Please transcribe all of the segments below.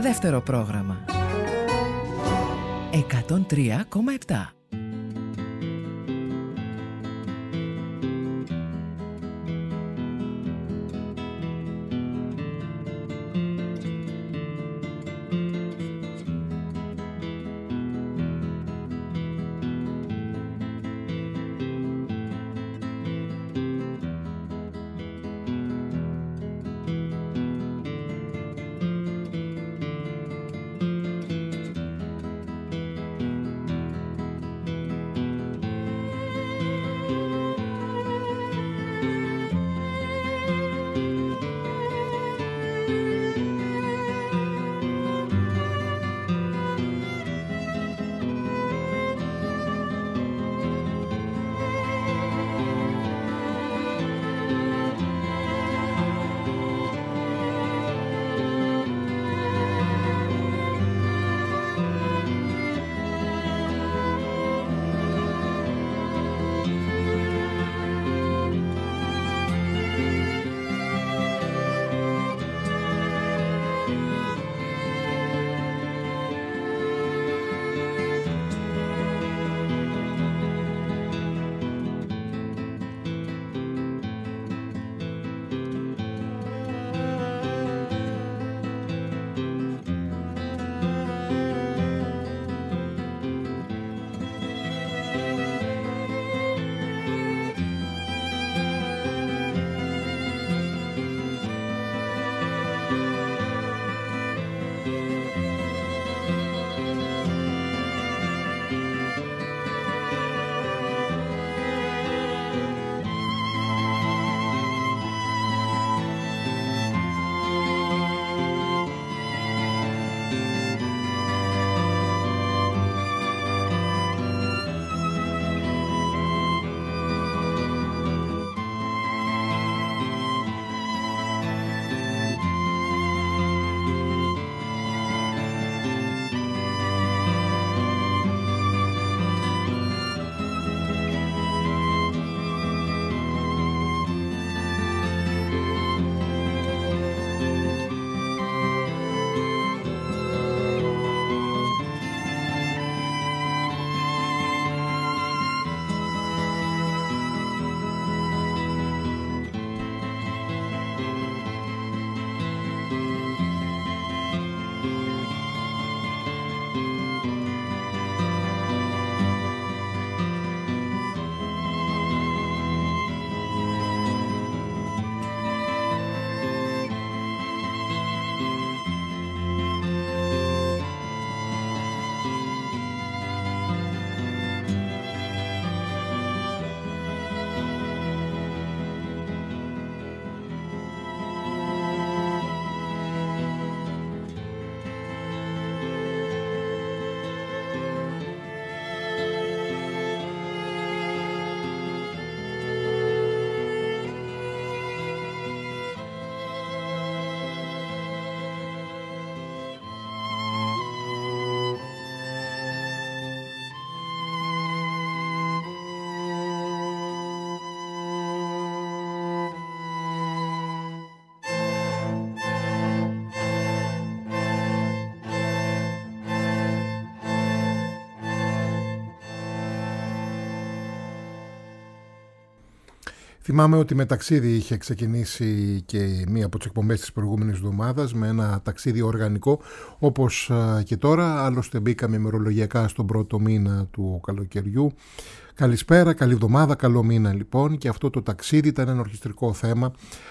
Δεύτερο πρόγραμμα 103,7. Θυμάμαι ότι με ταξίδι είχε ξεκινήσει και μία από τις εκπομπές της προηγούμενης εβδομάδας με ένα ταξίδι οργανικό, όπως και τώρα. Άλλωστε μπήκαμε ημερολογιακά στον πρώτο μήνα του καλοκαιριού. Καλησπέρα, καλή εβδομάδα, καλό μήνα λοιπόν. Και αυτό το ταξίδι ήταν ένα ορχιστρικό θέμα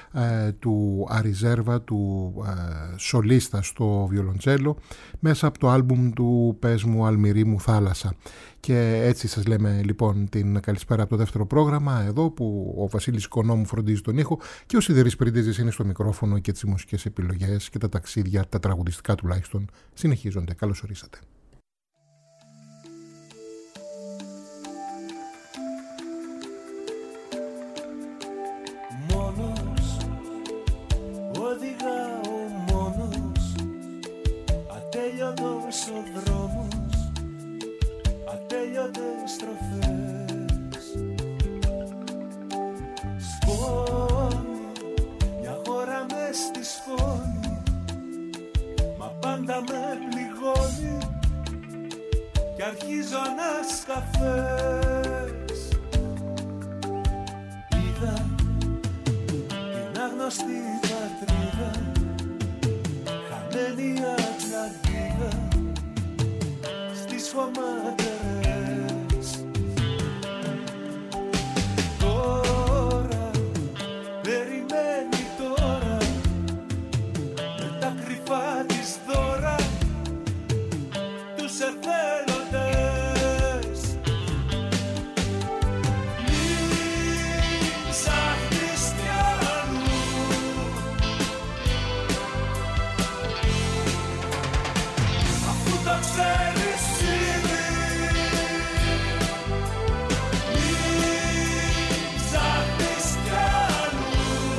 του Αριζέρβα, του σολίστα στο βιολοντσέλο, μέσα από το άλμπουμ του «Πες μου Αλμυρή μου θάλασσα». Και έτσι σας λέμε λοιπόν την καλησπέρα από το δεύτερο πρόγραμμα, εδώ που ο Βασίλης Οικονόμου φροντίζει τον ήχο και ο Σιδηρής Πρίντεζης είναι στο μικρόφωνο, και τις μουσικές επιλογές και τα ταξίδια, τα τραγουδιστικά τουλάχιστον, συνεχίζονται. Καλώς ορίσατε. Μόνος, οδηγάω μόνος, ατέλειωτος ο δρόμος, ατέλειωτες στροφές. Σκόνη, μια χώρα μες στη σκόνη, μα πάνω πάντα με πληγώνει κι αρχίζω να σκαφές. Είδα την άγνωστη πατρίδα, χαμένη Ατλαντίδα στις χωματερές. Τώρα περιμένει τώρα με τα κρυφά της δώρα τους εθέλοντες. Μην ψάχνεις κι αλλού, αφού το ξέρεις ήδη. Μην ψάχνεις κι αλλού,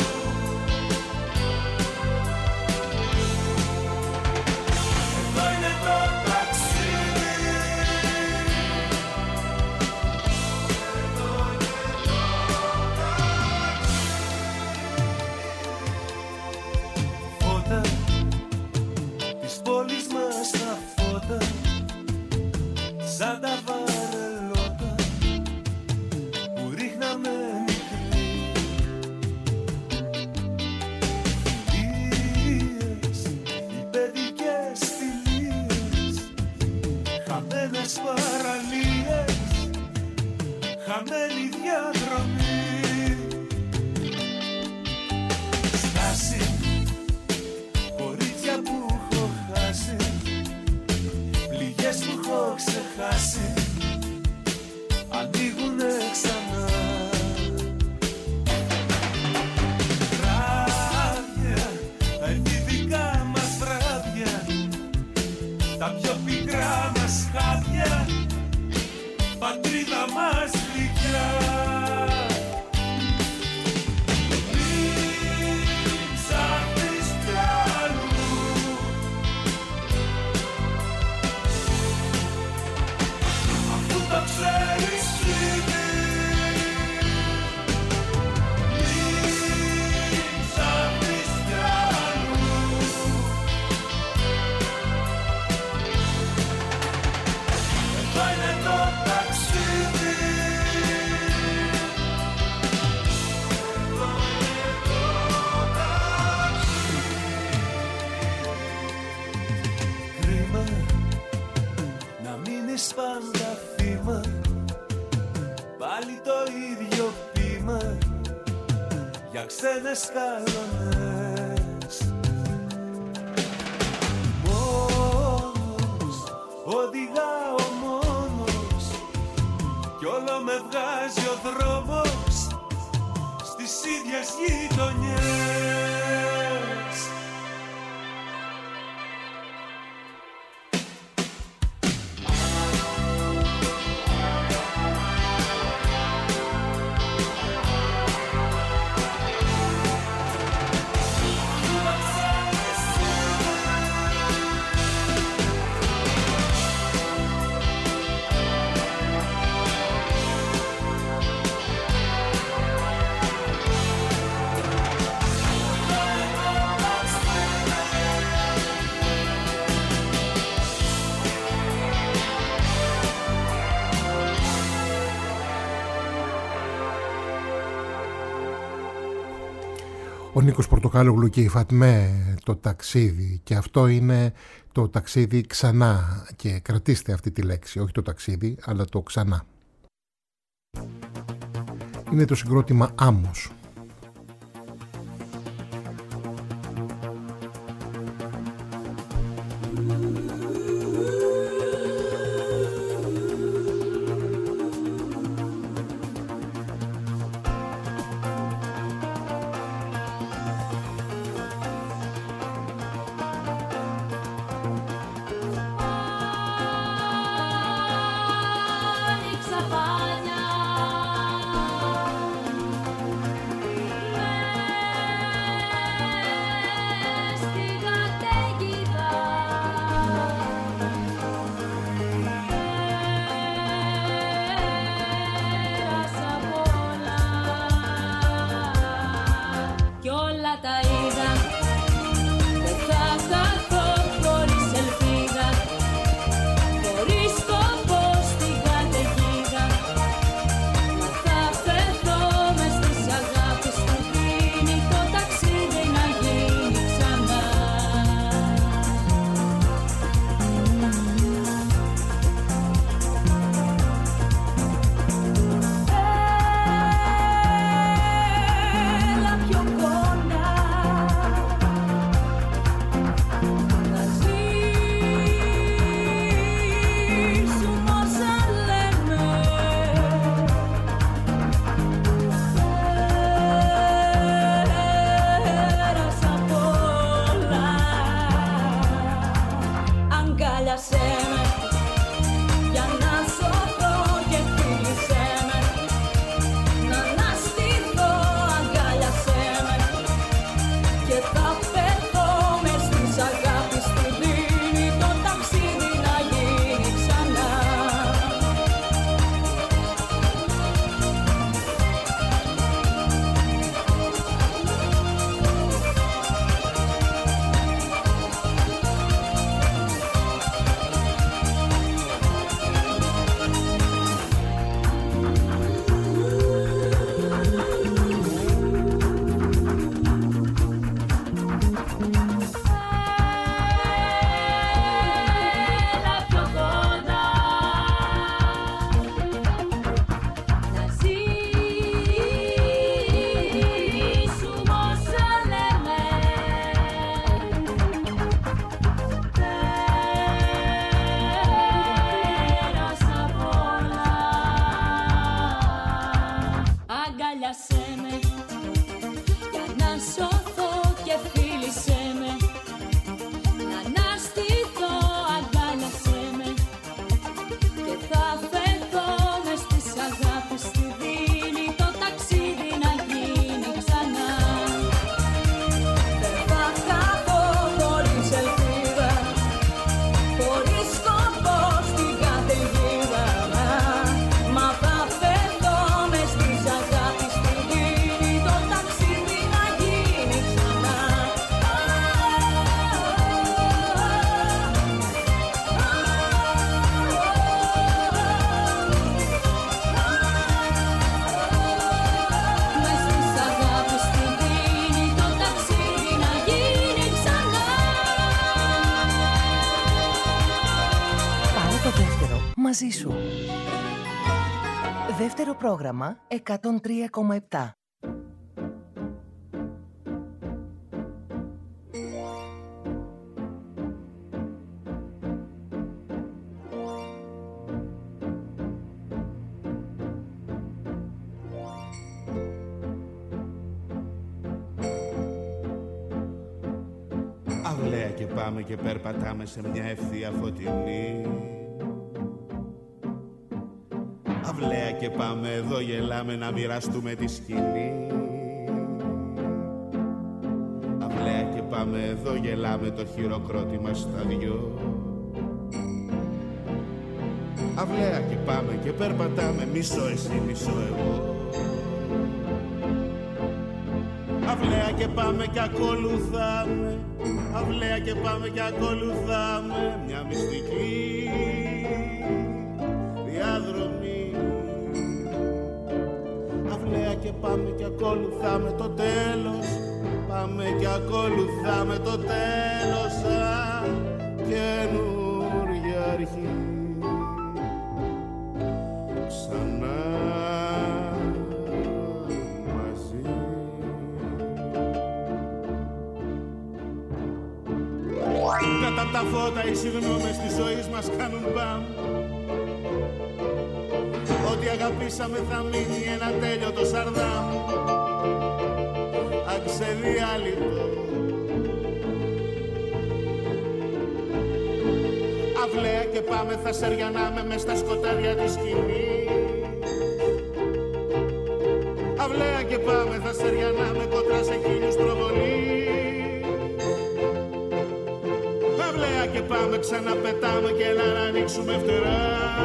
εδώ είναι το ταξίδι. Φώτα της πόλης μας τα φώτα, σαν τα βαρελότα που ρίχναμε μικροί. Φιλίες, οι παιδικές φιλίες, χαμένες παραλίες, χαμένη διαδρομή. Στάση, κορίτσια που έχω χάσει, πληγές που έχω ξεχάσει, ανοίγουνε ξανά. Βράδια, τα εφηβικά μας βράδια, τα πιο πικρά μας χάδια, πατρίδα μας γλυκιά. Μην ψάχνεις κι αλλού, αφού το ξέρεις ήδη. Μην ψάχνεις κι αλλού, εδώ είναι το ταξίδι. Εδώ είναι το ταξίδι. Κρίμα να μείνεις πάντα θύμα, πάλι το ίδιο πείμα για ξένες καλονές. Μόνος, οδηγάω μόνος κι όλο με βγάζει ο δρόμος στις ίδιες γειτονιές. Ο Νίκος Πορτοκάλογλου και η Φατμέ, το ταξίδι, και αυτό είναι το ταξίδι ξανά, και κρατήστε αυτή τη λέξη, όχι το ταξίδι αλλά το ξανά. Είναι το συγκρότημα Άμμος. Άνοιξα πάνια μαζί σου. Δεύτερο πρόγραμμα 103,7. Αυλαία και πάμε και περπατάμε σε μια ευθεία φωτεινή. Αυλαία και πάμε εδώ γελάμε να μοιραστούμε τη σκηνή. Αυλαία και πάμε εδώ γελάμε το χειροκρότημα στα δυο. Αυλαία και πάμε και περπατάμε μισό εσύ μισό εγώ. Αυλαία και πάμε και ακολουθάμε. Αυλαία και πάμε και ακολουθάμε μια μυστική διαδρομή. Αυλαία και πάμε και ακολουθάμε το τέλος. Πάμε και ακολουθάμε το τέλος σαν καινούργια αρχή. Ξανά κατά απ' τα φώτα οι συγγνώμες της ζωής μας κάνουν μπαμ. Ό,τι αγαπήσαμε θα μείνει ένα τέλειωτο σαρδάμ. Αξεδιάλειτο. Αυλαία και πάμε θα σεριανάμε μες στα σκοτάδια της σκηνής. Αυλαία και πάμε θα σεριανάμε κοντρά σε χίλιους προβολείς. Αυλαία και πάμε ξαναπετάμε και έλα να ανοίξουμε φτερά.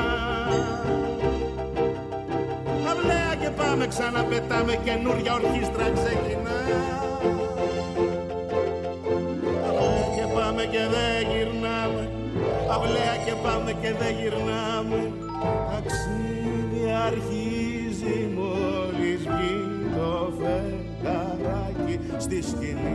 Αυλαία και πάμε ξαναπετάμε καινούρια ορχήστρα ξεκινά. Αυλαία και πάμε και δεν γυρνάμε. Αυλαία και πάμε και δεν γυρνάμε. Ταξίδι αρχίζει μόλις βγει το φεγγαράκι στη σκηνή.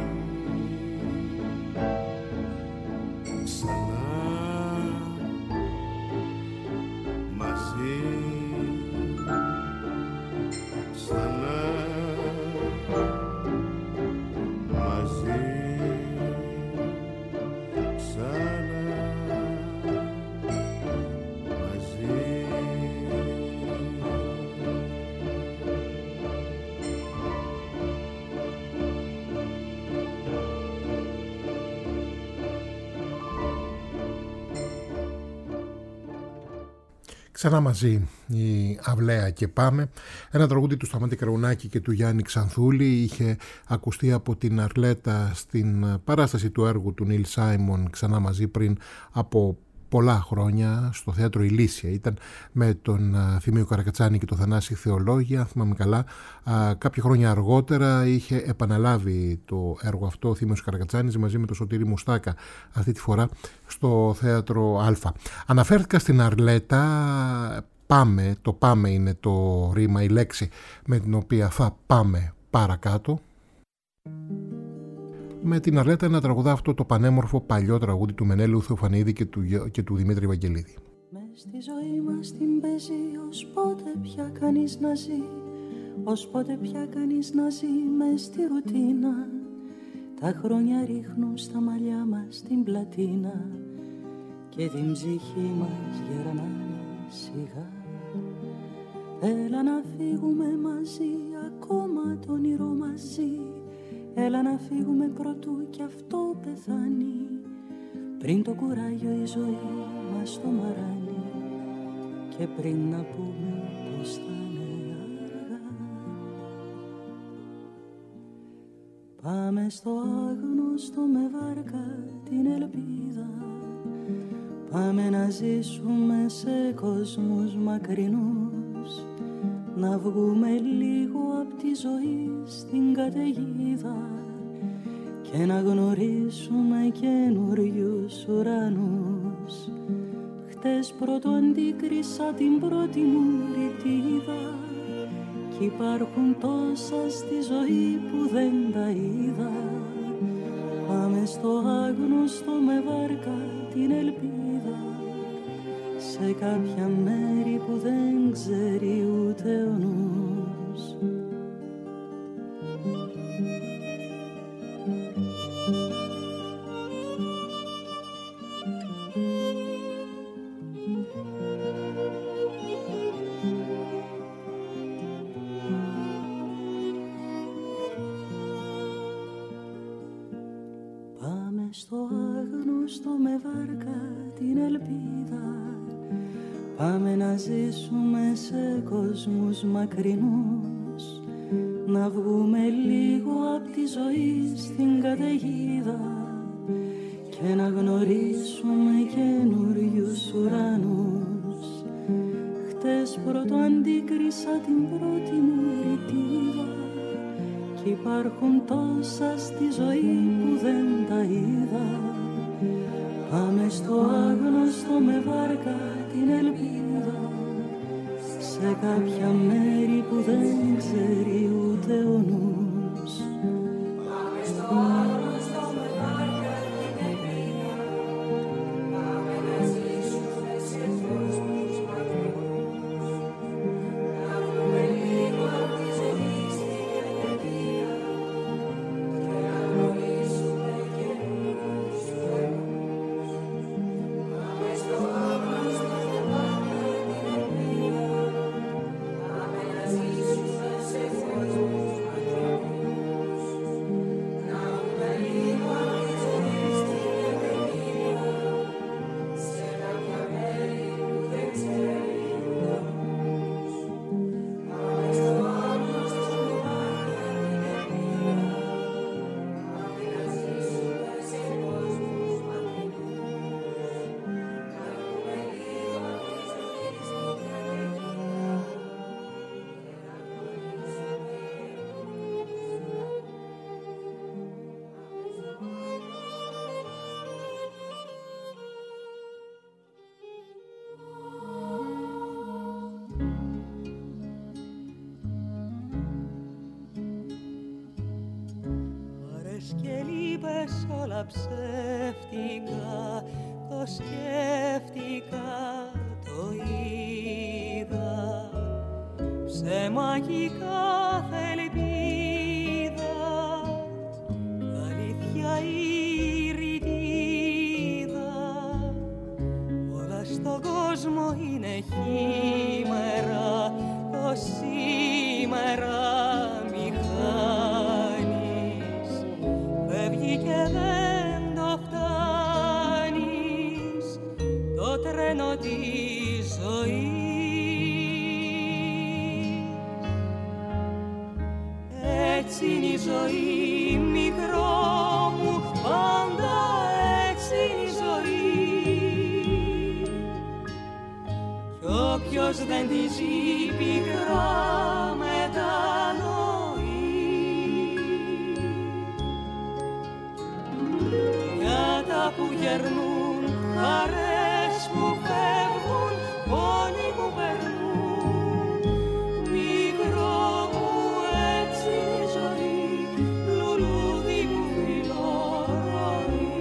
Ξανά μαζί η Αυλαία και πάμε. Ένα τραγούδι του Σταμάτη Καρουνάκη και του Γιάννη Ξανθούλη. Είχε ακουστεί από την Αρλέτα στην παράσταση του έργου του Νίλ Σάιμον Ξανά μαζί πριν από πολλά χρόνια στο θέατρο Ηλίσια. Ήταν με τον Θημίο Καρακατσάνη και τον Θανάση Θεολόγια, αν θυμάμαι καλά. Κάποια χρόνια αργότερα είχε επαναλάβει το έργο αυτό ο Θήμιος Καρακατσάνης μαζί με τον Σωτήρη Μουστάκα, αυτή τη φορά στο θέατρο Α. Αναφέρθηκα στην Αρλέτα. Πάμε, το πάμε είναι το ρήμα, η λέξη με την οποία θα πάμε παρακάτω. Με την Αρλέτα να τραγουδά αυτό το πανέμορφο παλιό τραγούδι του Μενέλου Θεοφανίδη και του Δημήτρη Βαγγελίδη. Μες στη ζωή μας την παίζει ως πότε πια κανείς να ζει, ως πότε πια κανείς να ζει μες στη ρουτίνα. Τα χρόνια ρίχνουν στα μαλλιά μας την πλατίνα και την ψυχή μας γερνάνε σιγά. Έλα να φύγουμε μαζί, ακόμα το όνειρο μαζί. Έλα να φύγουμε πρωτού κι αυτό πεθάνει, πριν το κουράγιο η ζωή μας το μαράνει και πριν να πούμε πως θα είναι αργά. Πάμε στο άγνωστο με βάρκα την ελπίδα. Πάμε να ζήσουμε σε κόσμους μακρινούς, να βγούμε λίγο απ' τη ζωή στην καταιγίδα και να γνωρίσουμε καινούριους ουρανούς. Χτες πρώτο αντίκρισα την πρώτη μου ρητίδα κι υπάρχουν τόσα στη ζωή που δεν τα είδα. Πάμε στο άγνωστο με βάρκα την ελπίδα, σε κάποια μέρη που δεν ξέρει ούτε ο νους. Πάμε στο άγνωστο με βάρκα την ελπίδα, πάμε να ζήσουμε σε κόσμους μακρινούς, να βγούμε λίγο απ' τη ζωή στην καταιγίδα και να γνωρίσουμε καινούριους ουρανούς. Χτες πρώτο αντίκρισα την πρώτη μου ρητίδα κι υπάρχουν τόσα στη ζωή που δεν τα είδα. Πάμε στο άγνωστο με βάρκα την ελπίδα, σε κάποια μέρη που δεν ξέρει ούτε ο νους. Πάμε στο άγνωστο με βάρκα την ελπίδα, πάμε να ζήσουμε σε κόσμους μακρινούς, να βρούμε λίγο απ' τη ζωή στην καταιγίδα και να γνωρίσουμε καινούριους ουρανούς. Πάμε στο άγνωστο με βάρκα την ελπίδα, πάμε να ζήσουμε σε κόσμους μακρινούς, να βρούμε λίγο απ' τη ζωή στην καταιγίδα, σε κάποια μέρη που δεν ξέρει ούτε ο νους. Πάμε στο άγνωστο με βάρκα την ελπίδα, πάμε να ζήσουμε σε κόσμους μακρινούς, να βρούμε λίγο απ' τη ζωή στην καταιγίδα και να Ώρες και λείπες όλα ψεύτικα, το σκέφτηκα, το είδα, ψέμα κι κάθε ελπίδα, αλήθεια η ρητίδα, όλα στον κόσμο είναι χήμερα, το σήμερα μη χάνεις, φεύγει και δεν το φτάνεις, το τρένο της ζωής. Έτσι είναι η ζωή, μικρό μου, πάντα έτσι είναι η ζωή. Κι όποιος δεν τη ζει πικρά μετανοεί. Νιάτα που γερνούν, χαρές που φεύγουν, πόνοι που περνούν. Μικρό μου, έτσι είναι η ζωή, λουλούδι που φιλορροεί.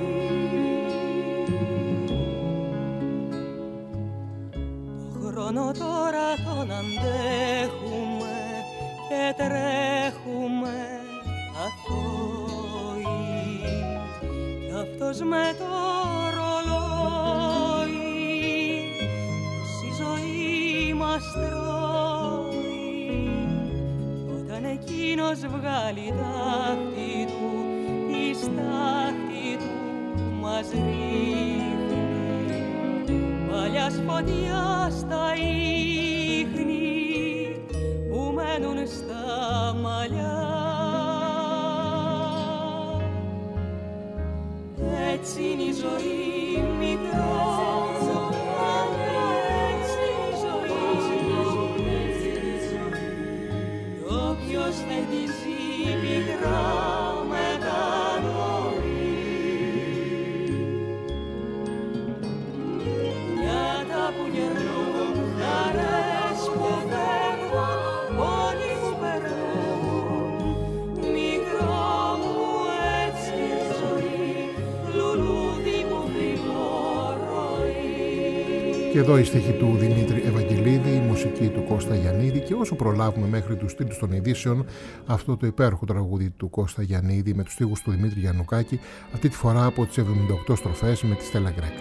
Το χρόνο τώρα τον αντέχουμε και τρέχουμε αθώοι, κι αυτός με το ρολόι η ζωή μας τρώει. Κι όταν εκείνος βγάλει τάχτη του, τη στάχτη του μας ρίχνει, παλιάς φωτιάς τα ίχνη που μένουν στα μαλλιά. Έτσι είναι η ζωή, μικρό μου, έτσι είναι η ζωή. Κι όποιος δεν τη ζει πικρά μετανοεί. Νιάτα που γερνούν, χαρές που φεύγουν, πόνοι που περνούν. Μικρό μου, έτσι είναι η ζωή, λουλούδι που φιλορροεί. Και εδώ η στίχη του Δημήτρη Ευαγγελίδη, η μουσική του Κώστα Γιαννίδη και όσο προλάβουμε μέχρι τους τίτλους των ειδήσεων, αυτό το υπέροχο τραγούδι του Κώστα Γιαννίδη με τους στίχους του Δημήτρη Γιαννουκάκη, αυτή τη φορά από τις 78 στροφές με τη Στέλλα Γκρέκα.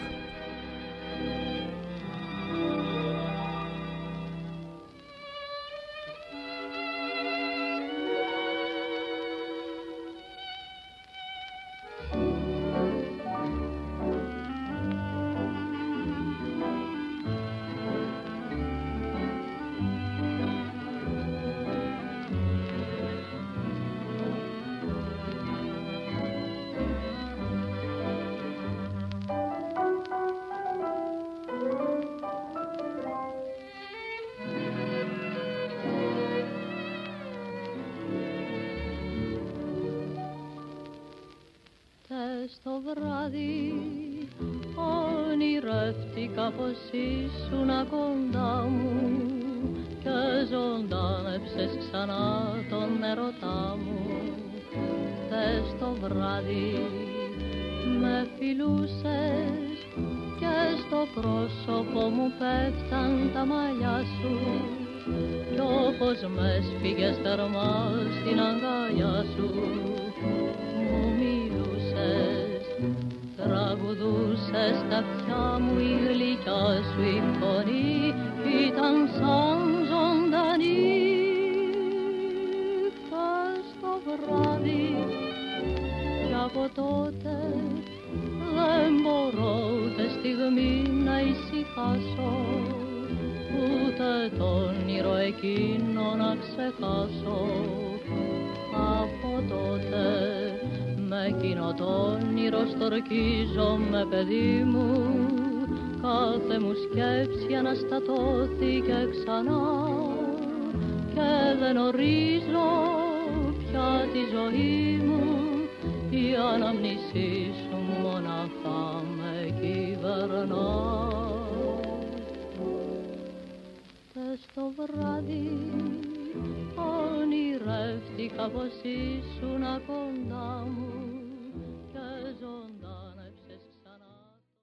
Στο βράδυ ονειρεύτηκα πως ήσουν κοντά μου και ζωντάνεψες ξανά τον ερωτά μου. Χθες το βράδυ με φιλούσες και στο πρόσωπο μου πέφταν τα μαλλιά σου κι όπως με σφίγγες θερμά στην αγκαλιά σου τραγουδούσες τα αυτιά μου, η γλυκιά σου η φωνή ήταν σαν ζωντανή. Χθες το βράδυ κι από τότε δεν μπορώ ούτε στιγμή να ησυχάσω, ούτε το όνειρο εκείνο να ξεχάσω. Από τότε με εκείνο το όνειρο στορκίζομαι, παιδί μου, κάθε μου σκέψη αναστατώθηκε ξανά και δεν ορίζω πια τη ζωή μου, η αναμνησή σου μοναχά με κυβερνά. Χθες το βράδυ ονειρεύτηκα πως ήσουν κοντά μου και ζωντάνεψες ξανά.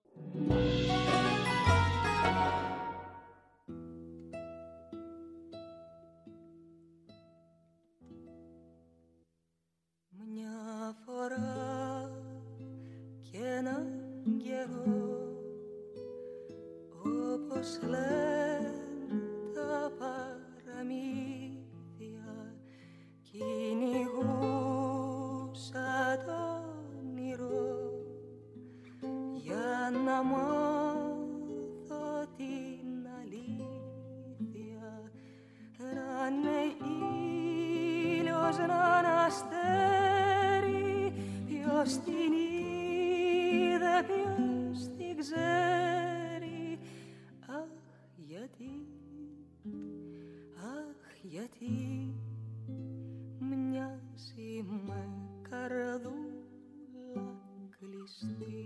Μια φορά και έναν καιρό, όπως λένε τα παραμύθια, κυνηγούσα το όνειρο για να μάθω την αλήθεια, να είναι ήλιος, να είναι αστέρι, ποιος την είδε, ποιος την ξέρει. Αχ, γιατί, αχ, γιατί μοιάζει με καρδούλα κλειστή.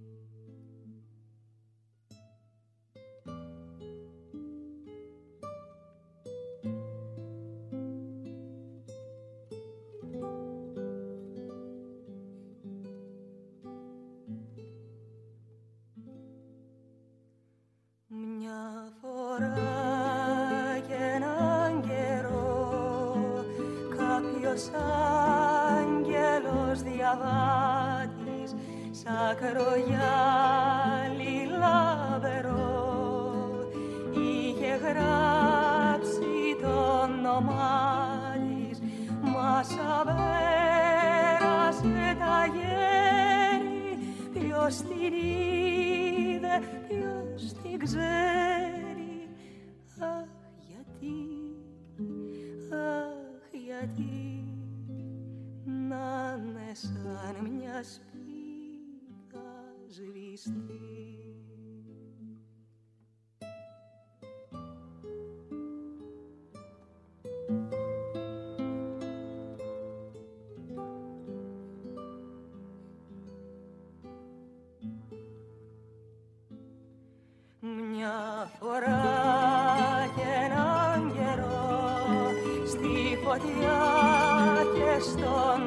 Μια φορά και έναν καιρό κάποιος άγγελος διαβάτης σαν κρογιάλι λαμπερό είχε γράψει το όνομά της, μας απέρασε τα γέρη, ποιος την είδε, ποιος την ξέρει. Αχ, γιατί, αχ, γιατί να είναι σαν μια σπίθα σβηστή. Μια φορά και έναν καιρό στη φωτιά και στον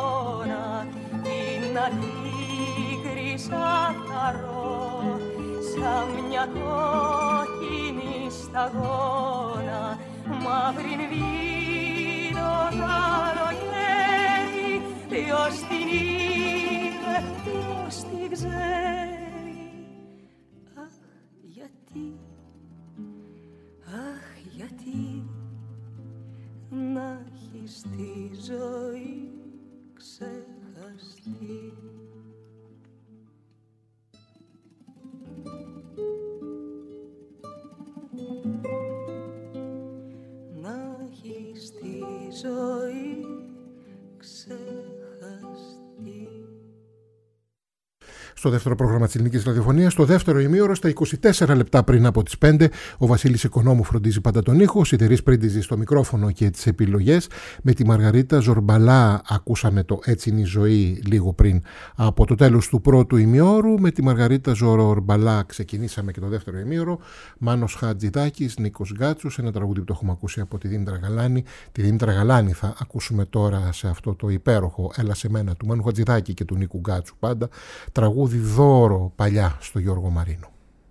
αγώνα την αλήκρισα χαρώ, σαν μια κόκκινη σταγόνα, μαύρη βίδο καλοκαίρι, ποιος την είδε, ποιος την ξέρει. Αχ, γιατί, αχ, γιατί να έχεις τη ζωή ξεχαστεί. Να έχεις τη ζωή ξεχαστεί. Στο δεύτερο πρόγραμμα της Ελληνικής Ραδιοφωνίας, στο δεύτερο ημίωρο, στα 24 λεπτά πριν από τις 5, ο Βασίλης Οικονόμου φροντίζει πάντα τον ήχο, ο Σιδερής Πρίντιζη στο μικρόφωνο και τις επιλογές. Με τη Μαργαρίτα Ζορμπαλά ακούσαμε το «Έτσι είναι η ζωή» λίγο πριν από το τέλος του πρώτου ημιώρου. Με τη Μαργαρίτα Ζορμπαλά ξεκινήσαμε και το δεύτερο ημίωρο. Μάνος Χατζηδάκης, Νίκος Γκάτσος, ένα τραγούδι που το έχουμε ακούσει από τη Δήμητρα Γαλάνη. Τη Δήμητρα Γαλάνη θα ακούσουμε τώρα σε αυτό το υπέροχο «Έλα σε μένα» του Μάνου Χατζηδάκη και του Νίκου Γκάτσου πάντα. Τραγούδι δώρο παλιά στο Γιώργο Μαρίνο.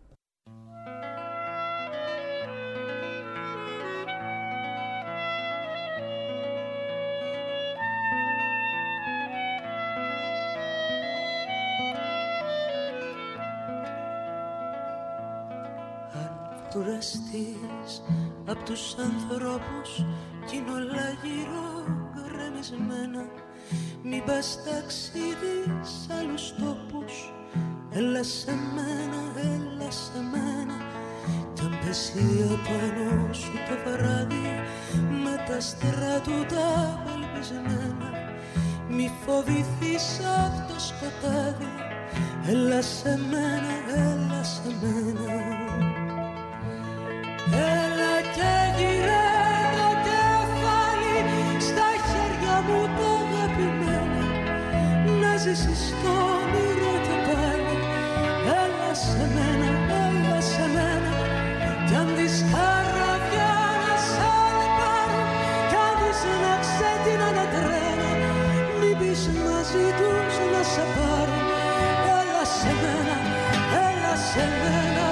Αν κουραστείς απ' τους ανθρώπους κι είναι όλα γύρω γκρεμισμένα, μην πας ταξίδι σ' άλλους τόπους. Έλα σε μένα, έλα σε μένα. Κι αν πέσει απάνω σου το βράδυ με τα άστερα του τα απελπισμένα, μη φοβηθείς απ' το σκοτάδι. Έλα σε μένα, έλα σε μένα. Έλα και γυρέ το κεφάλι στα χέρια μου το αγαπημένο, να ζήσεις το όνειρο και πάλι. Έλα σε μένα, έλα σε μένα. Κι αν δεις καράβια να σ' πάρουν, κι αν δεις να ξέτεινανε τρένα, μην πεις μαζί τους να σε πάρουν. Έλα σε μένα, έλα σε μένα.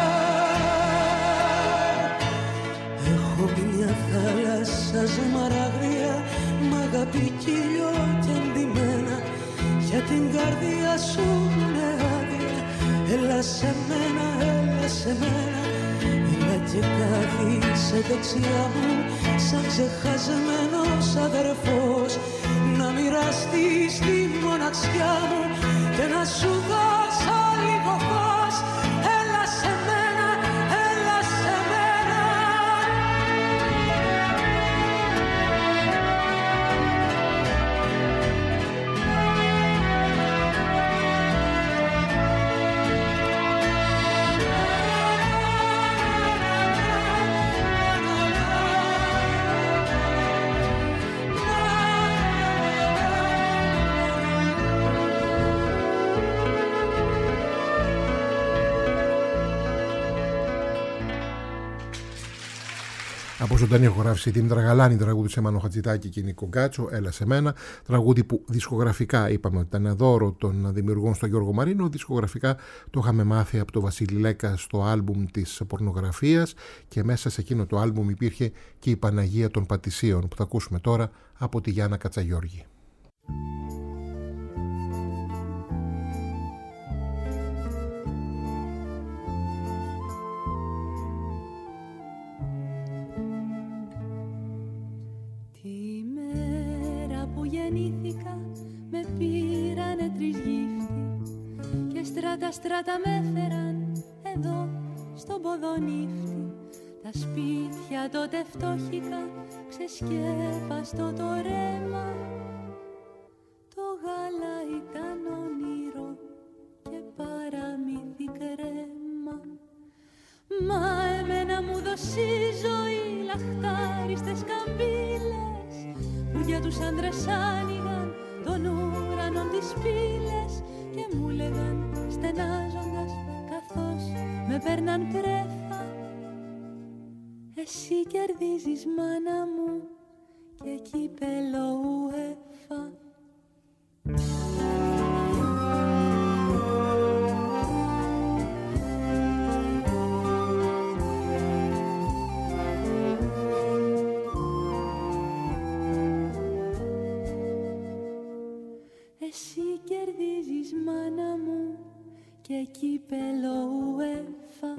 Έχω μια θάλασσα ζυμαραγδία μ' αγάπη κύλιο και εντυμένα, για την καρδιά σου είναι άδεια. Έλα σε μένα, έλα σε μένα. Έλα και κάθισε δεξιά μου σαν ξεχασμένος αδερφός, να μοιραστείς τη μοναξιά μου και να σου δώσω λίγο φως. Έλα σε μένα, έλα σε μένα. Από ζωντανή ηχογράφηση Δήμητρα Γαλάνη, τραγούδι σε Μάνο Χατζηδάκη και Νίκο Γκάτσο, «Έλα σε μένα». Τραγούδι που δισκογραφικά είπαμε ότι ήταν δώρο των δημιουργών στο Γιώργο Μαρίνο. Δισκογραφικά το είχαμε μάθει από το Βασίλη Λέκα στο άλμπουμ της πορνογραφίας, και μέσα σε εκείνο το άλμπουμ υπήρχε και η Παναγία των Πατησίων που θα ακούσουμε τώρα από τη Γιάννα Κατσαγιώργη. Γεννήθηκα, με πήρανε 3 γύφτη και στράτα με έφεραν εδώ στον Ποδονύφτη. Τα σπίτια τότε φτώχικα, ξεσκέπαστο το ρέμα. Το γάλα ήταν όνειρο και παραμύθι κρέμα. Μα εμένα μου δώσει ζωή λαχτάριστες καμπύλες, που για τους άντρες άνοιγαν των ουρανών τις πύλες και μου λέγαν στενάζοντας καθώς με παίρναν πρέφα, εσύ κερδίζεις μάνα μου και κύπελο UEFA. και κύπελο UEFA.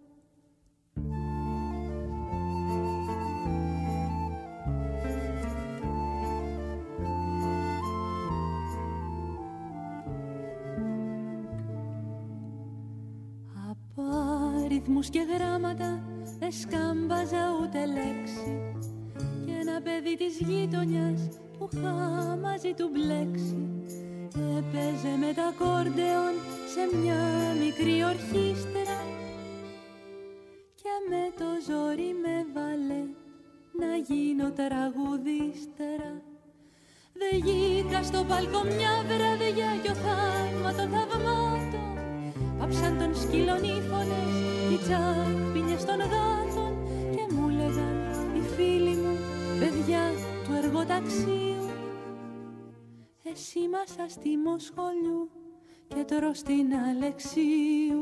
Αριθμούς και γράμματα δεν σκάμπαζα ούτε λέξη, και ένα παιδί της γείτονιας που είχα μαζί του μπλέξει έπαιζε με τα ακόρντεον σε μια μικρή ορχήστρα, και με το ζόρι με βάλε να γίνω τραγουδίστερα. Δε γήκα στο παλκό μια βραδιά κι ο θαύμα των θαυμάτων πάψαν των σκύλων οι φωνές κι οι τσάπινιες των γάτων, και μου λέγαν οι φίλοι μου, παιδιά του εργοταξίου, εσύ μάσα στη Μοσχολιού και τρως στην Αλεξίου.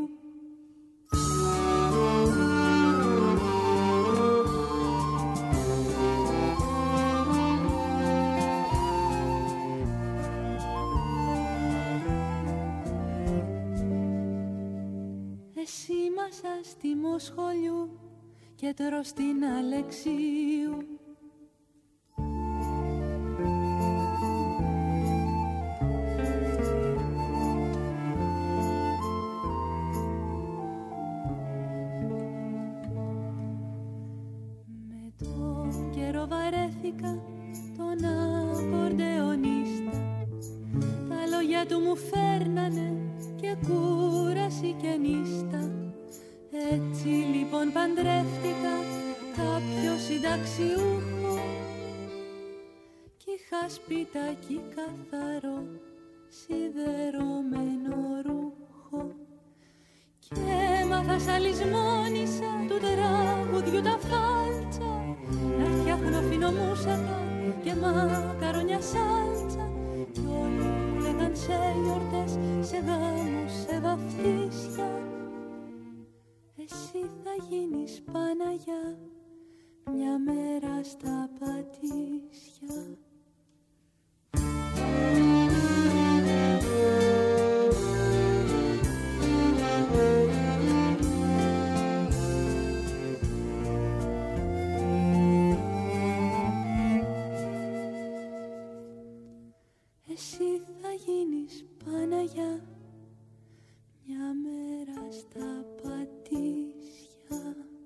Εσύ μάσα στη Μοσχολιού και τρως στην Αλεξίου. Με τον καιρό βαρέθηκα τον ακορντεονίστα, τα λόγια του μου φέρνανε και κούραση και νύστα. Έτσι λοιπόν παντρεύτηκα κάποιο συνταξιούχο κι είχα σπιτάκι καθαρό σιδερωμένο ρούχο, και έμαθα σαν λησμόνισσα του τραγουδιού τα φάλτσα, να φτιάχνω φινομούσακα και μακαρόνια σάλτσα, κι όλοι μου λέγαν σε γιορτές, σε γάμους, σε βαφτίσια, εσύ θα γίνεις Παναγιά μια μέρα στα Πατήσια. Εσύ θα γίνεις Παναγιά μια μέρα στα Πατήσια.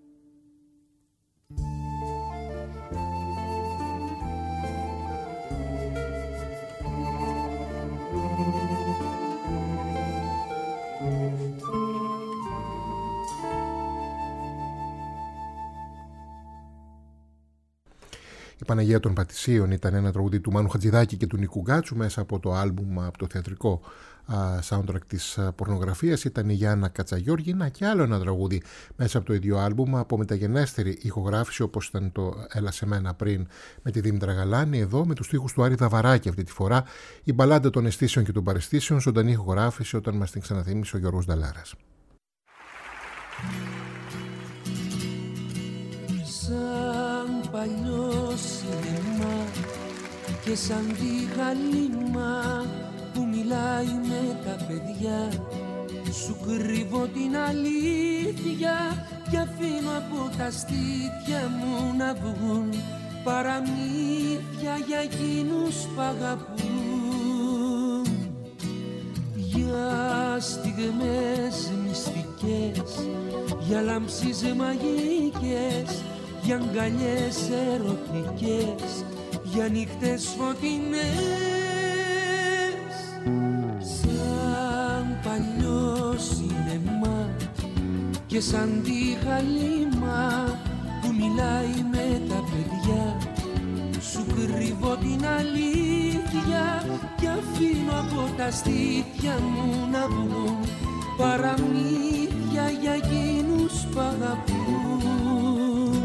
Η Παναγία των Πατησίων ήταν ένα τραγούδι του Μάνου Χατζηδάκη και του Νίκου Γκάτσου μέσα από το άλμπουμ, από το θεατρικό soundtrack της πορνογραφίας. Ήταν η Γιάννα Κατσαγιώργινα, και άλλο ένα τραγούδι μέσα από το ίδιο άλμπουμ από μεταγενέστερη ηχογράφηση, όπως ήταν το Έλα σε μένα πριν με τη Δήμητρα Γαλάνη. Εδώ με τους στίχους του Άρη Δαβαράκη αυτή τη φορά, η μπαλάντα των αισθήσεων και των παραισθήσεων, ζωντανή ηχογράφηση όταν μας την ξαναθύμισε ο Γιώργος Νταλάρας. Σαν παλιό σινεμά και σαν τη χαλίμα που μιλάει με τα παιδιά, σου κρύβω την αλήθεια και αφήνω από τα στήθια μου να βγουν παραμύθια για εκείνους που αγαπούν. Για στιγμές μυστικές, για λάμψεις μαγικές, για αγκαλιές ερωτικές, για νύχτες φωτεινές. Σαν παλιό σινεμά και σαν τη χαλίμα που μιλάει με τα παιδιά, σου κρύβω την αλήθεια και αφήνω από τα στήθια μου να βγουν παραμύθια για εκείνους που αγαπούν.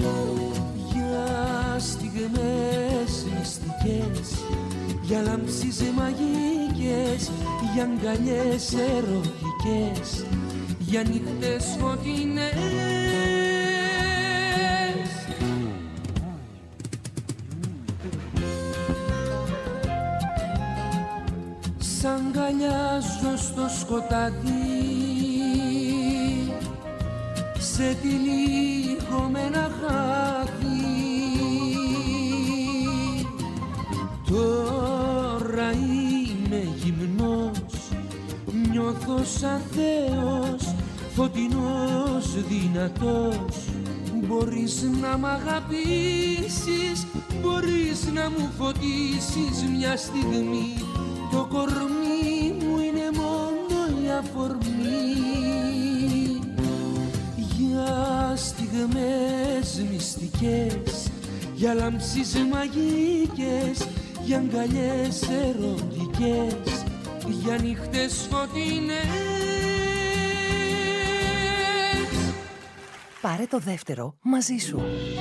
Για στιγμές μυστικές, για λάμψεις μαγικές, για αγκαλιές ερωτικές, για νύχτες φωτεινές. Σ' αγκαλιάζω στο σκοτάδι σε τυλίγω με ένα χάδι. Τώρα είμαι γυμνός, νιώθω σαν Θεός, φωτεινός, δυνατός. Μπορείς να μ' αγαπήσεις, μπορείς να μου φωτίσεις μια στιγμή. Το κορμί μου είναι μόνο η αφορμή για στιγμές μυστικές, για λάμψεις μαγικές, για αγκαλιές ερωτικές, για νύχτες φωτεινές. Πάρε το δεύτερο μαζί σου.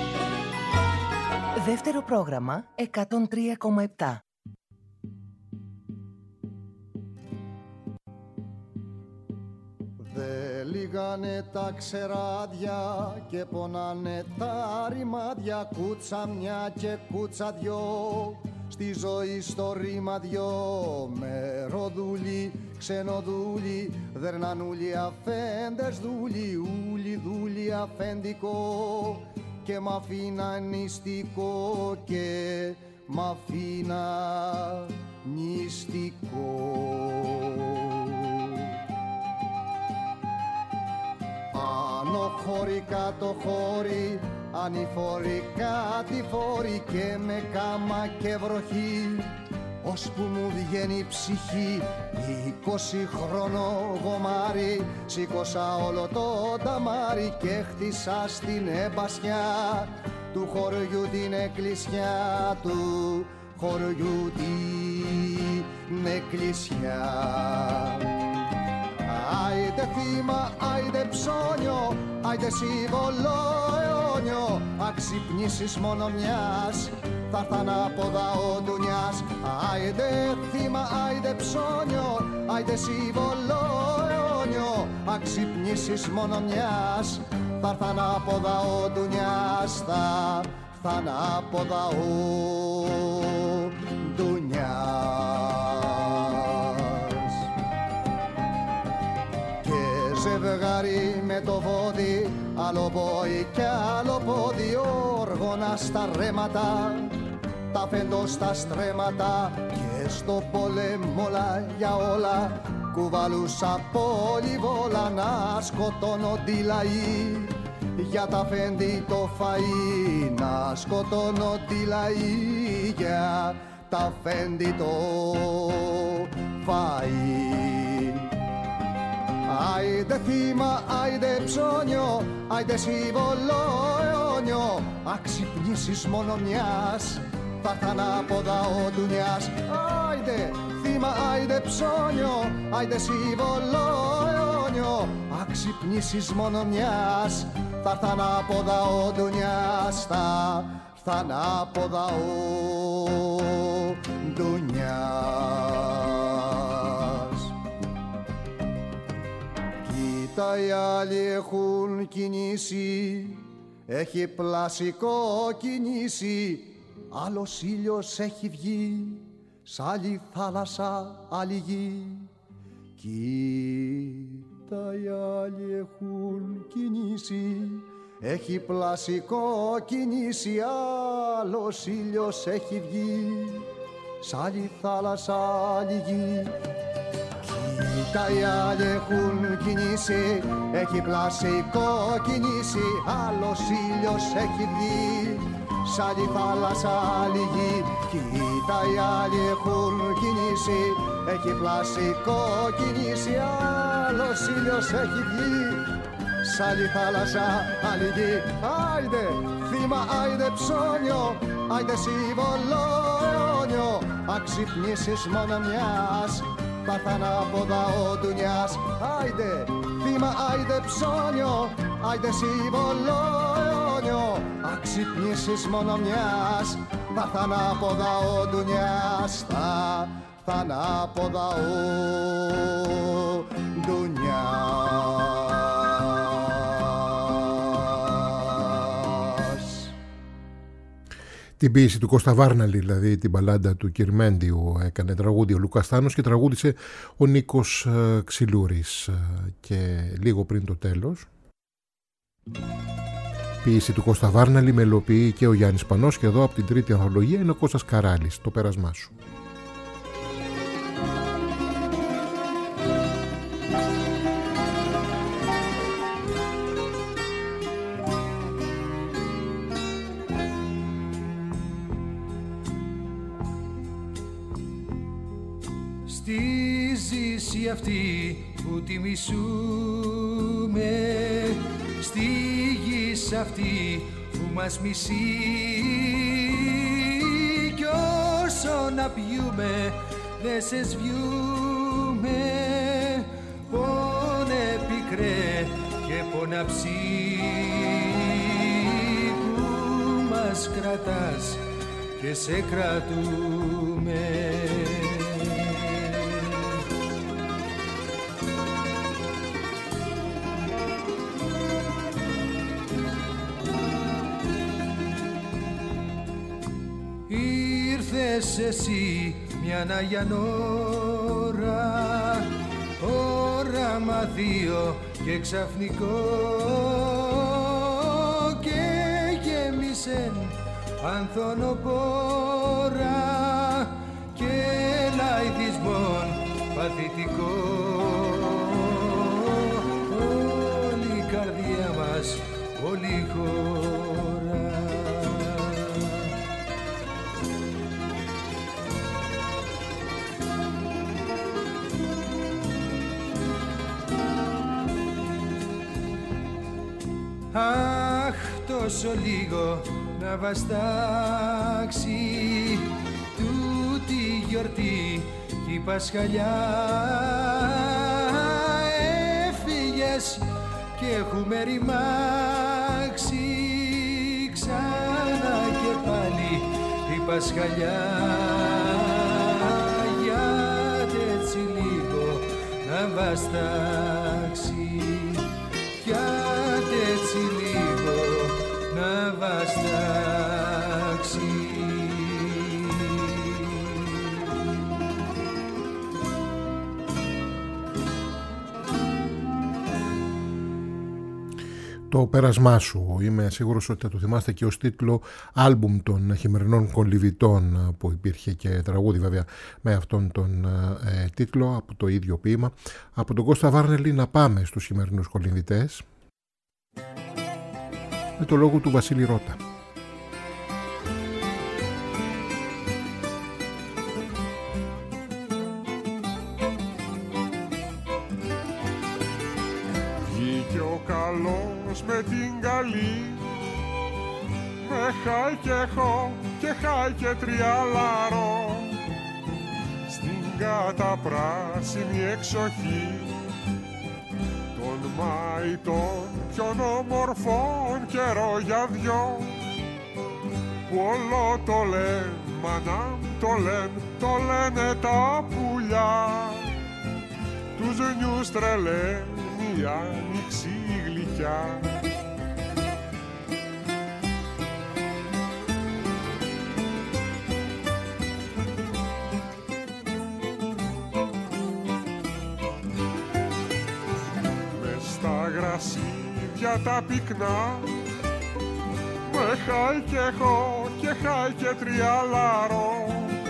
Δεύτερο πρόγραμμα 103,7. Δε λιγάνε τα ξεράδια και πονάνε τα ρημάδια, κούτσα μια και κούτσα δυο, στη ζωή στο ρήμα δυο. Μεροδούλοι, ξενοδούλοι, δερνανούλοι, αφέντες δούλοι, ούλοι δούλοι αφέντικο, και μ' αφήνα νηστικό και μ' αφήνα νηστικό. Άνω χώρι, κάτω χώρι, ανηφόροι, κατηφόροι, και με κάμα και βροχή, ώσπου μου βγαίνει η ψυχή. 20 χρόνο γομάρι, σήκωσα όλο το ταμάρι και χτίσα στην εμπασιά του χωριού την εκκλησιά, του χωριού την εκκλησιά. Άιντε θύμα, άιντε ψώνιο, άιντε σύμβολο αιώνιο, αξυπνήσεις μόνο μιας, θα έρθ' ανάποδα ο ντουνιάς. Άιντε θύμα, άιντε ψώνιο, άιντε σύμβολο αιώνιο, αξυπνήσεις μόνο μιας, θα έρθ' ανάποδα ο ντουνιάς, θα έρθ' ανάποδα ο ντουνιάς. Ζευγάρι με το βόδι, άλλο πόη κι άλλο πόδι, όργωνα στα ρέματα, τα φέντο στα στρέμματα, και στο πόλεμο όλα για όλα κουβαλούσα πολυβόλα, να σκοτώνονται οι λαοί για τα φέντη το φαΐ, να σκοτώνονται οι λαοί για τα φέντη το φαΐ. Άιντε θύμα, άιντε ψώνιο, άιντε σύμβολο αιώνιο, αξυπνήσεις μόνο μιας, θα έρθ' ανάποδα ο ντουνιάς. Άιντε θύμα, άιντε ψώνιο, άιντε σύμβολο αιώνιο, αξυπνήσεις μόνο μιας, θα έρθ' ανάποδα ο ντουνιάς, θα έρθ' ανάποδα ο ντουνιάς. Τα οι άλλοι έχουν κινήσει, έχει πλασικό κινήσει, άλλος ήλιος έχει βγει, σ' άλλη θάλασσα άλλη γη. Κοίτα οι άλλοι έχουν κινήσει, έχει πλασικό κινήσει, άλλος ήλιος έχει βγει, σ' άλλη θάλασσα άλλη γη. Κοίτα οι άλλοι έχουν κινήσει, έχει πλασικό κινήσει, άλλος ήλιος έχει βγει, σ' άλλη θάλασσα άλλη γη. Κοίτα οι άλλοι έχουν κινήσει, έχει πλασικό κινήσει, άλλος ήλιος έχει βγει, σ' άλλη θάλασσα άλλη γη. Άιντε θύμα, άιντε ψώνιο, άιντε σύμβολο αιώνιο, αξυπνήσεις μόνο μιας, θα έρθ' ανάποδα ο ντουνιάς. Άιντε θύμα, άιντε ψώνιο, άιντε σύμβολο αιώνιο, αξυπνήσεις μόνο μιας, θα έρθ' ανάποδα ο ντουνιάς, θα έρθ' ανάποδα ο ντουνιάς. Την ποίηση του Κώστα Βάρναλη, δηλαδή την μπαλάντα του Κυρμέντιου, έκανε τραγούδι ο Λούκας Θάνος και τραγούδισε ο Νίκος Ξυλούρης. Και λίγο πριν το τέλος Ποίηση του Κώστα Βάρναλη, μελοποιεί και ο Γιάννης Πανός, και εδώ από την τρίτη ανθολογία είναι ο Κώστας Καράλης, το πέρασμά σου. Στη ζήση αυτή που τη μισούμε, στη γη σ' αυτή που μας μισεί, κι όσο να πιούμε δε σε σβιούμε, πόνε πικρέ και ποναψί, που μας κρατάς και σε κρατούμε. Ήρθες εσύ μια Αγιαν ώρα, όραμα δύο και ξαφνικό, και γέμισεν ανθονοπόρα και λαϊδισμόν παθητικό. Όλη η καρδία μας, όλη η χώρα. Αχ, τόσο λίγο να βαστάξει τούτη γιορτή κι η Πασχαλιά. Έφυγες και έχουμε ρημάξει ξανά και πάλι η Πασχαλιά. Γιατί έτσι λίγο να βαστάξει, γιατί έτσι λίγο να βαστάξει. Το πέρασμά σου, είμαι σίγουρος ότι θα το θυμάστε και ως τίτλο άλμπουμ των Χειμερινών Κολυμβητών, που υπήρχε και τραγούδι βέβαια με αυτόν τον τίτλο από το ίδιο ποίημα. Από τον Κώστα Βάρναλη να πάμε στους Χειμερινούς Κολυμβητές με το λόγο του Βασίλη Ρώτα. Βγήκε ο καλός με την καλή, με χάι και χω και χάι και τριάλαρο, στην καταπράσινη εξοχή των μαϊτών ποιον όμορφων καιρό για δυο, που όλο το λένε μανάμ, το λένε τα πουλιά, τους νιούς τρελαίνει η άνοιξη γλυκιά. Μες στα γρασίδια τα πυκνά, με χάι και χω και χάι και τριάλαρο,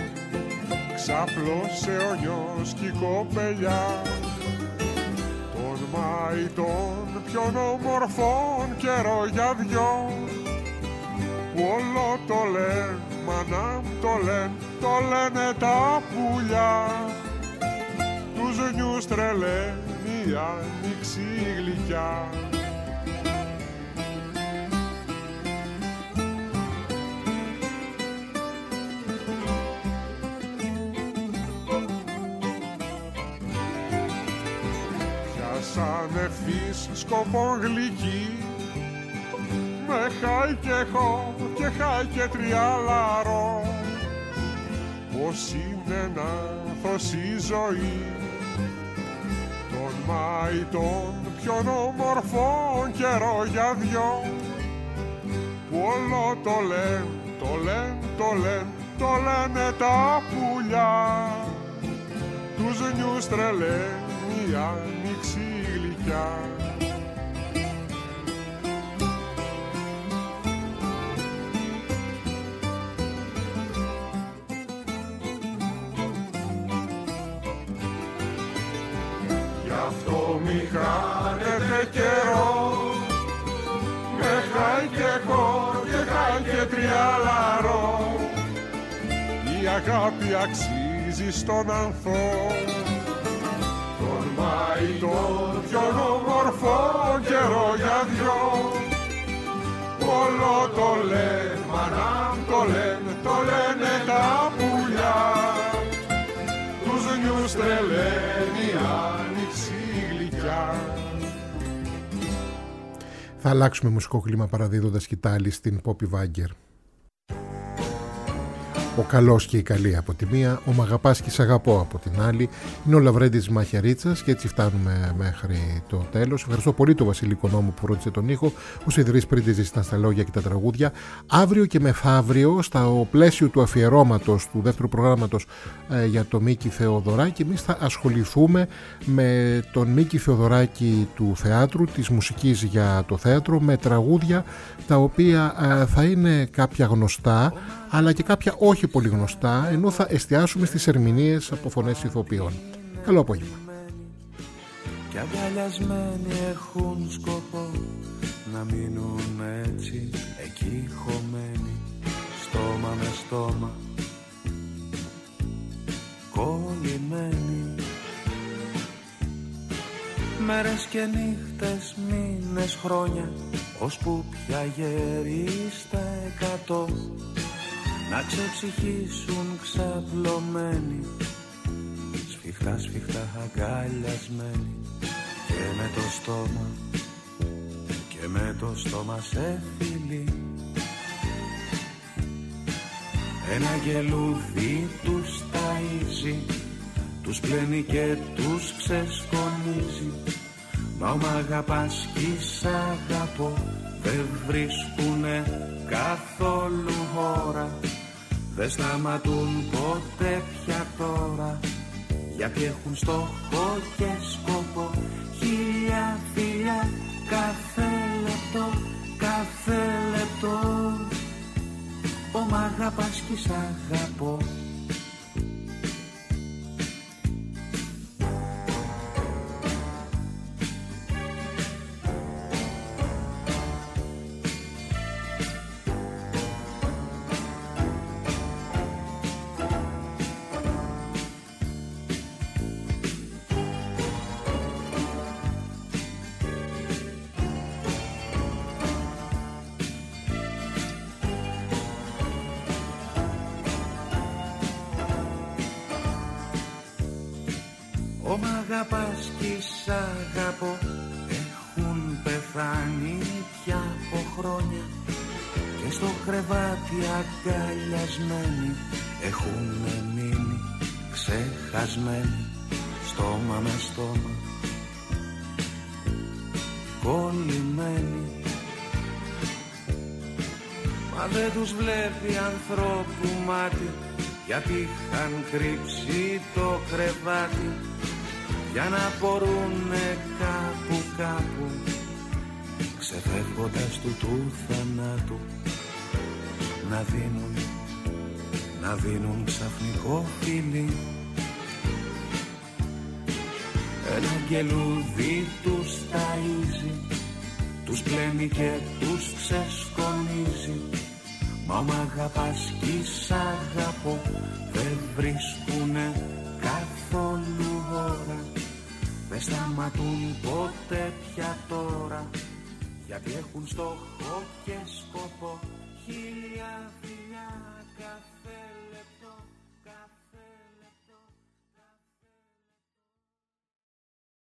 ξάπλωσε ο νιός κι η κοπελιά των μαϊτών ποιον όμορφων καιρό για δυο, που όλο το λένε μανάμ, το λένε τα πουλιά, τους νιούς τρελαίνει η άνοιξη γλυκιά. Σαν ευθύς σκοπό γλυκή, με χάι και χω και χάι και τριάλαρο, πως είναι να άνθος η ζωή των μαϊτών ποιον όμορφων καιρό για δυο, που όλο το λένε τα πουλιά, τους νιούς τρελαίνει η άνοιξη γλυκιά. ακόμη χάνετε καιρό. Με χάει και εγώ και χάει και τριάλαρο. Η αγάπη αξίζει στον ανθό. Τον Μάη τον ποιον όμορφο καιρό για δυο. Όλο το λένε, μανάμ το λένε τα πουλιά. Τους νιούς τρελαίνει η άνοιξη γλυκιά. Θα αλλάξουμε μουσικό κλίμα παραδίδοντας σκητάλη στην Πόπι Βάγκερ. Ο καλός και η καλή από τη μία, ο μ' αγαπάς και σ' αγαπώ από την άλλη. Είναι ο Λαβρέντης Μαχαιρίτσας και έτσι φτάνουμε μέχρι το τέλος. Ευχαριστώ πολύ τον Βασίλη Οικονόμου που φρόντισε τον ήχο. Ο Σιδηρής Πρίντιζης ήταν στα λόγια και τα τραγούδια. Αύριο και μεθαύριο, στο πλαίσιο του αφιερώματος του δεύτερου προγράμματος για το Μίκη Θεοδωράκη, εμείς θα ασχοληθούμε με τον Μίκη Θεοδωράκη του θεάτρου, της μουσικής για το θέατρο, με τραγούδια τα οποία θα είναι κάποια γνωστά αλλά και κάποια όχι πολύ γνωστά, ενώ θα εστιάσουμε στις ερμηνείες από φωνές ηθοποιών. Καλό απόγευμα. Και αγκαλιασμένοι έχουν σκοπό να μείνουν έτσι εκεί χωμένοι, στόμα με στόμα, κολλημένοι. Μέρες και νύχτες, μήνες, χρόνια, ώσπου πια γερίστα 100 να ξεψυχήσουν ξαπλωμένοι, σφιχτά σφιχτά αγκαλιασμένοι, και με το στόμα, και με το στόμα σε φιλί. Ένα αγγελούδι τους ταΐζει, τους πλένει και τους ξεσκονίζει. Μα ο μ' αγαπάς κι σ' αγαπώ δεν βρίσκουνε καθόλου ώρα. Δεν σταματούν ποτέ πια τώρα, γιατί έχουν στόχο και σκοπό. Χίλια φιλιά κάθε λεπτό, κάθε λεπτό. Ο μ' αγαπάς κι σ' αγαπώ. Αγαπάς κι σ' αγαπώ έχουν πεθάνει πια από χρόνια, και στο κρεβάτι αγκαλιασμένοι έχουν μείνει ξεχασμένοι, στόμα με στόμα, κολλημένοι. Μα δεν τους βλέπει ανθρώπου μάτι, γιατί είχαν κρύψει το κρεβάτι για να μπορούνε κάπου κάπου, ξεφεύγοντας του θανάτου, να δίνουν ξαφνικό φιλί. Ένα αγγελούδι τους ταΐζει, τους πλένει και τους ξεσκονίζει. Μα μ' αγαπάς κι σ' αγαπώ δεν βρίσκουνε καθόλου ώρα. Δεν σταματούν ποτέ πια τώρα, γιατί έχουν στόχο και σκοπό. Χίλια φιλιά κάθε